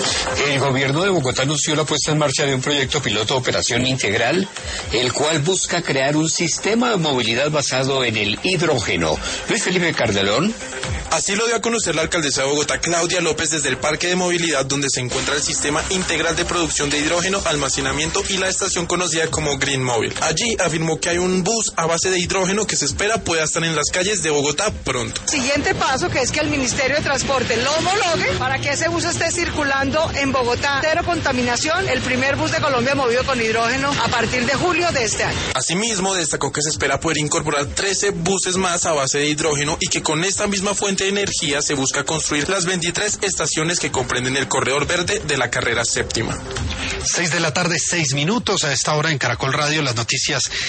El gobierno de Bogotá anunció la puesta en marcha de un proyecto piloto de operación integral, el cual busca crear un sistema de movilidad basado en el hidrógeno. Luis Felipe Cardelón. Así lo dio a conocer la alcaldesa de Bogotá, Claudia López, desde el Parque de Movilidad, donde se encuentra el sistema integral de producción de hidrógeno, almacenamiento y la estación conocida como Green Móvil. Allí afirmó que hay un bus a base de hidrógeno que se espera pueda estar en las calles de Bogotá pronto. Siguiente paso, que es que el Ministerio de Transporte lo homologue para que ese bus esté circulando en Bogotá. Cero contaminación, el primer bus de Colombia movido con hidrógeno a partir de julio de este año. Asimismo, destacó que se espera poder incorporar 13 buses más a base de hidrógeno y que con esta misma fuente de energía se busca construir las 23 estaciones que comprenden el corredor verde de la carrera séptima. 6 de la tarde, 6 minutos. A esta hora en Caracol Radio, las noticias